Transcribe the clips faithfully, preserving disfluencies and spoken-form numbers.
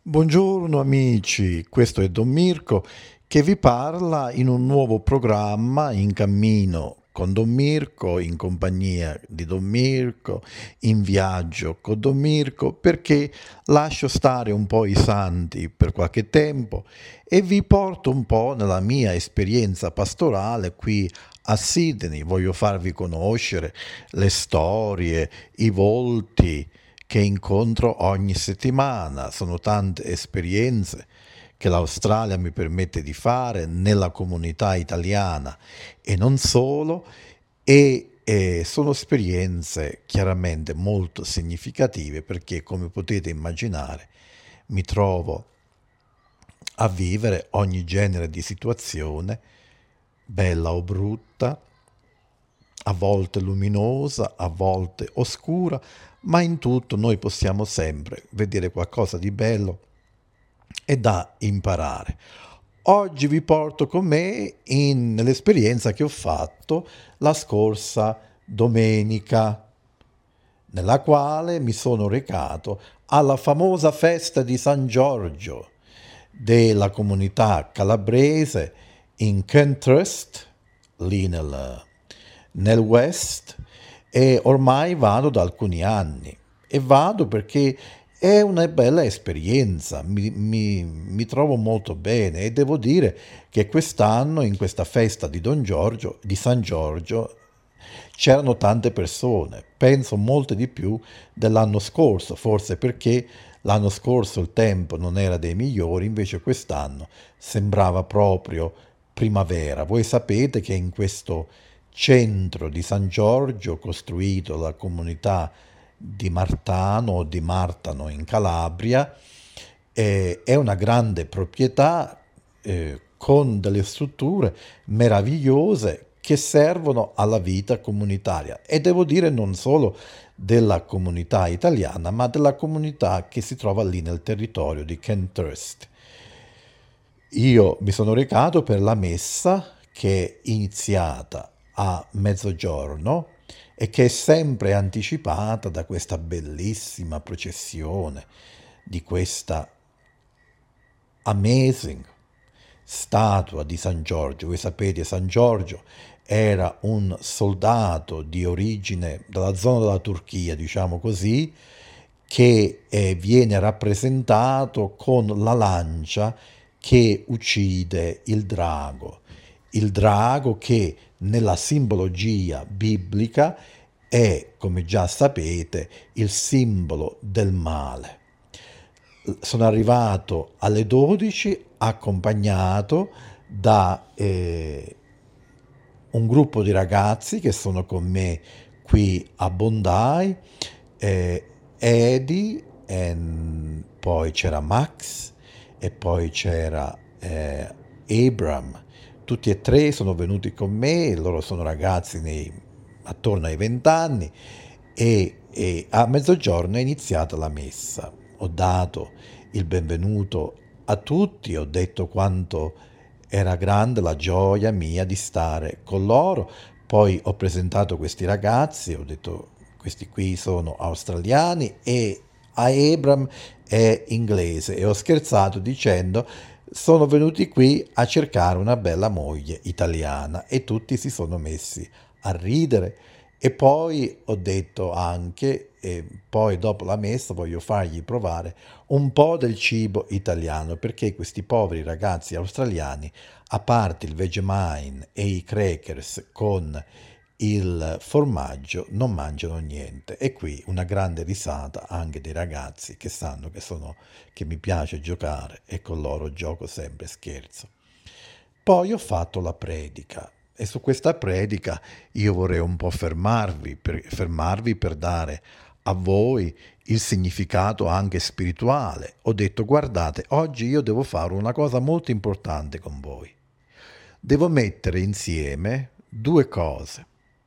Buongiorno amici, questo è Don Mirko che vi parla in un nuovo programma in cammino con Don Mirko, in compagnia di Don Mirko, in viaggio con Don Mirko, perché lascio stare un po' i santi per qualche tempo e vi porto un po' nella mia esperienza pastorale qui a Sydney. Voglio farvi conoscere le storie, i volti che incontro ogni settimana. Sono tante esperienze che l'Australia mi permette di fare nella comunità italiana e non solo, e eh, sono esperienze chiaramente molto significative perché, come potete immaginare, mi trovo a vivere ogni genere di situazione, bella o brutta, a volte luminosa, a volte oscura, ma in tutto noi possiamo sempre vedere qualcosa di bello e da imparare. Oggi vi porto con me in, nell'esperienza che ho fatto la scorsa domenica, nella quale mi sono recato alla famosa festa di San Giorgio della comunità calabrese in Kentrust, lì nel, nel West, e ormai vado da alcuni anni. E vado perché è una bella esperienza, mi, mi- mi trovo molto bene e devo dire che quest'anno in questa festa di Don Giorgio, di San Giorgio, c'erano tante persone, penso molte di più dell'anno scorso, forse perché l'anno scorso il tempo non era dei migliori, invece quest'anno sembrava proprio primavera. Voi sapete che in questo centro di San Giorgio, costruito dalla comunità di Martano o di Martano in Calabria, eh, è una grande proprietà eh, con delle strutture meravigliose che servono alla vita comunitaria e devo dire non solo della comunità italiana, ma della comunità che si trova lì nel territorio di Kentrust. Io mi sono recato per la messa che è iniziata a mezzogiorno e che è sempre anticipata da questa bellissima processione, di questa amazing statua di San Giorgio. Voi sapete, San Giorgio era un soldato di origine dalla zona della Turchia, diciamo così, che eh, viene rappresentato con la lancia che uccide il drago. Il drago che nella simbologia biblica è, come già sapete, il simbolo del male. Sono arrivato alle dodici accompagnato da eh, un gruppo di ragazzi che sono con me qui a Bondi, eh, Eddie, e poi c'era Max e poi c'era eh, Abram. Tutti e tre sono venuti con me, loro sono ragazzi nei, attorno ai vent'anni e, e a mezzogiorno è iniziata la messa. Ho dato il benvenuto a tutti, ho detto quanto era grande la gioia mia di stare con loro, poi ho presentato questi ragazzi, ho detto questi qui sono australiani e a Abram è inglese e ho scherzato dicendo sono venuti qui a cercare una bella moglie italiana e tutti si sono messi a ridere e poi ho detto anche, e poi dopo la messa voglio fargli provare un po' del cibo italiano perché questi poveri ragazzi australiani, a parte il Vegemite e i crackers con il formaggio, non mangiano niente. E qui una grande risata anche dei ragazzi che sanno che, sono, che mi piace giocare e con loro gioco sempre scherzo. Poi ho fatto la predica e su questa predica io vorrei un po' fermarvi per, fermarvi per dare a voi il significato anche spirituale. Ho detto guardate, oggi io devo fare una cosa molto importante con voi. Devo mettere insieme due cose.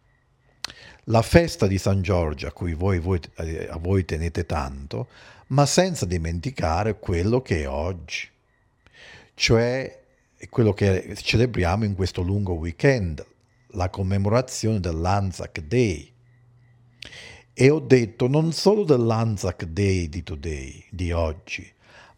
La festa di San Giorgio a cui voi, voi, eh, a voi tenete tanto, ma senza dimenticare quello che è oggi, cioè quello che celebriamo in questo lungo weekend, la commemorazione dell'Anzac Day. E ho detto non solo dell'Anzac Day di today, di oggi,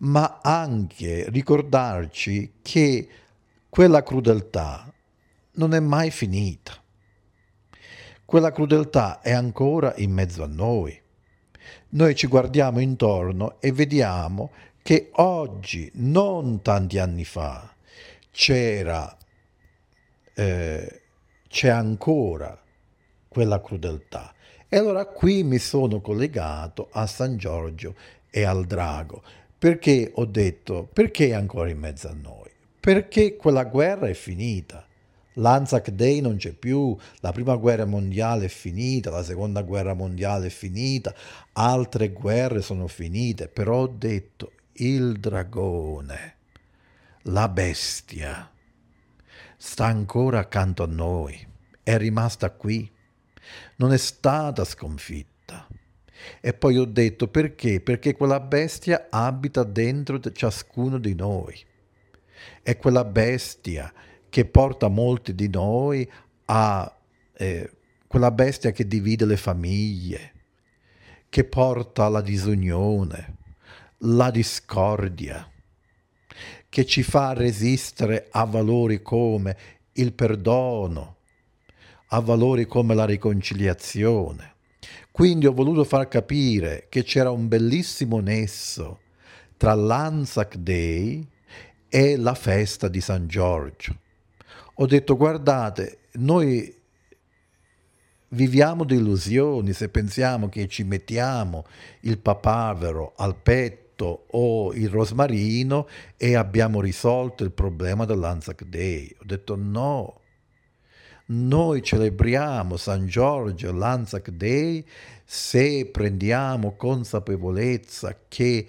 ma anche ricordarci che quella crudeltà non è mai finita. Quella crudeltà è ancora in mezzo a noi. Noi ci guardiamo intorno e vediamo che oggi, non tanti anni fa, c'era, eh, c'è ancora quella crudeltà. E allora qui mi sono collegato a San Giorgio e al drago. Perché ho detto, perché è ancora in mezzo a noi? Perché quella guerra è finita. L'Anzac Day non c'è più, la prima guerra mondiale è finita, la seconda guerra mondiale è finita, altre guerre sono finite, però ho detto il dragone, la bestia, sta ancora accanto a noi, è rimasta qui, non è stata sconfitta. E poi ho detto perché? Perché quella bestia abita dentro ciascuno di noi. È quella bestia che porta molti di noi a eh, quella bestia che divide le famiglie, che porta la disunione, la discordia, che ci fa resistere a valori come il perdono, a valori come la riconciliazione. Quindi ho voluto far capire che c'era un bellissimo nesso tra l'Anzac Day e la festa di San Giorgio. Ho detto, guardate, noi viviamo di illusioni se pensiamo che ci mettiamo il papavero al petto o il rosmarino e abbiamo risolto il problema dell'Anzac Day. Ho detto no, noi celebriamo San Giorgio e l'Anzac Day se prendiamo consapevolezza che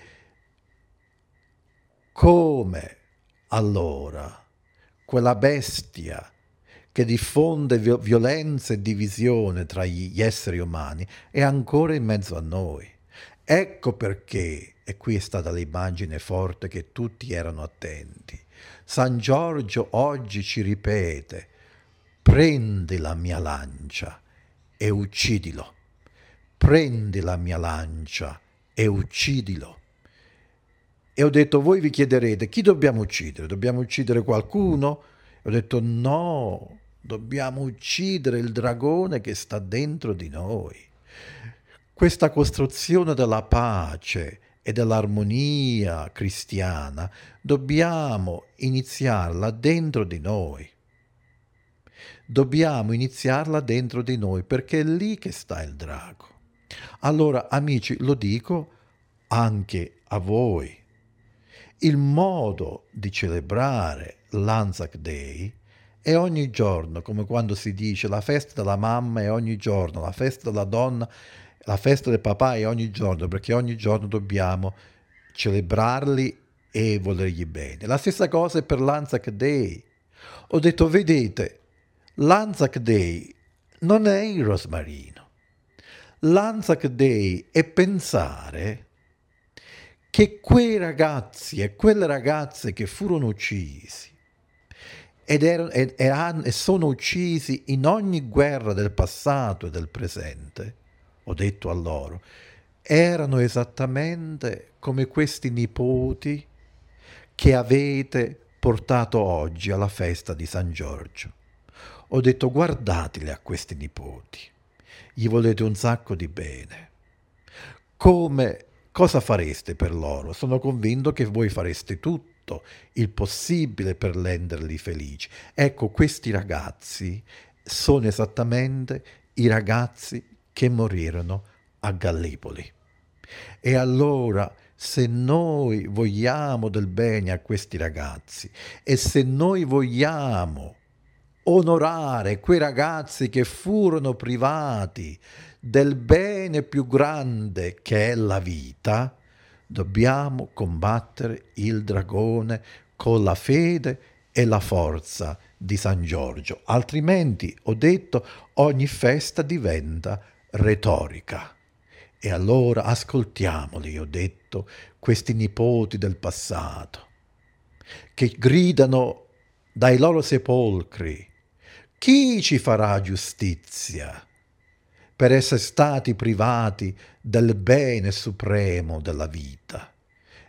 come allora quella bestia che diffonde violenza e divisione tra gli esseri umani è ancora in mezzo a noi. Ecco perché, e qui è stata l'immagine forte che tutti erano attenti, San Giorgio oggi ci ripete: prendi la mia lancia e uccidilo. Prendi la mia lancia e uccidilo. E ho detto, voi vi chiederete, chi dobbiamo uccidere? Dobbiamo uccidere qualcuno? E ho detto, no, dobbiamo uccidere il dragone che sta dentro di noi. Questa costruzione della pace e dell'armonia cristiana dobbiamo iniziarla dentro di noi. Dobbiamo iniziarla dentro di noi perché è lì che sta il drago. Allora, amici, lo dico anche a voi. Il modo di celebrare l'Anzac Day è ogni giorno, come quando si dice la festa della mamma è ogni giorno, la festa della donna, la festa del papà è ogni giorno, perché ogni giorno dobbiamo celebrarli e volergli bene. La stessa cosa è per l'Anzac Day. Ho detto, vedete, l'Anzac Day non è il rosmarino. L'Anzac Day è pensare che quei ragazzi e quelle ragazze che furono uccisi ed erano, e, e, e sono uccisi in ogni guerra del passato e del presente, ho detto a loro, erano esattamente come questi nipoti che avete portato oggi alla festa di San Giorgio. Ho detto, guardateli a questi nipoti, gli volete un sacco di bene. Come, cosa fareste per loro? Sono convinto che voi fareste tutto il possibile per renderli felici. Ecco, questi ragazzi sono esattamente i ragazzi che morirono a Gallipoli. E allora, se noi vogliamo del bene a questi ragazzi e se noi vogliamo onorare quei ragazzi che furono privati del bene più grande che è la vita, dobbiamo combattere il dragone con la fede e la forza di San Giorgio. Altrimenti, ho detto, ogni festa diventa retorica. E allora ascoltiamoli, ho detto, questi nipoti del passato, che gridano dai loro sepolcri: chi ci farà giustizia per essere stati privati del bene supremo della vita?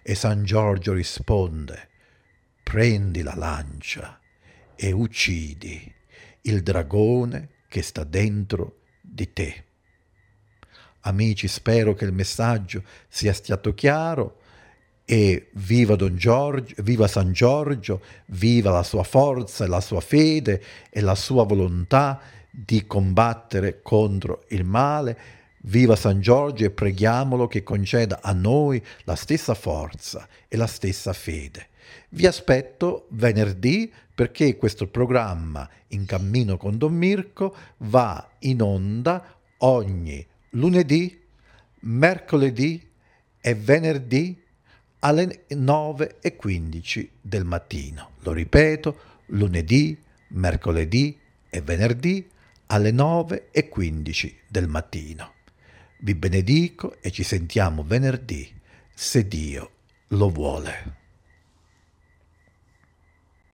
e San Giorgio risponde: prendi la lancia e uccidi il dragone che sta dentro di te. Amici, spero che il messaggio sia stato chiaro e viva Don Giorgio, viva San Giorgio, viva la sua forza e la sua fede e la sua volontà di combattere contro il male. Viva San Giorgio e preghiamolo che conceda a noi la stessa forza e la stessa fede. Vi aspetto venerdì perché questo programma In Cammino con Don Mirko va in onda ogni lunedì, mercoledì e venerdì alle nove e quindici del mattino. Lo ripeto, lunedì, mercoledì e venerdì alle nove e quindici del mattino. Vi benedico e ci sentiamo venerdì, se Dio lo vuole.